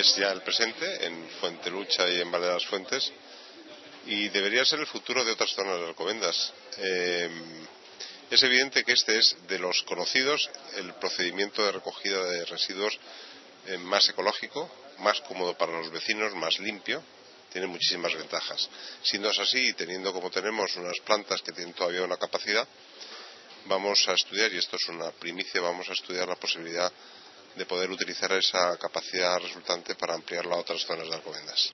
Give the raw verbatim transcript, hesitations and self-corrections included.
Es ya el presente en Fuentelucha y en Valle de las Fuentes, y debería ser el futuro de otras zonas de Alcobendas. Eh, es evidente que este es, de los conocidos, el procedimiento de recogida de residuos eh, más ecológico, más cómodo para los vecinos, más limpio. Tiene muchísimas ventajas. Siendo así, y teniendo como tenemos unas plantas que tienen todavía una capacidad, vamos a estudiar, y esto es una primicia, vamos a estudiar la posibilidad de poder utilizar esa capacidad resultante para ampliarla a otras zonas de Alcobendas.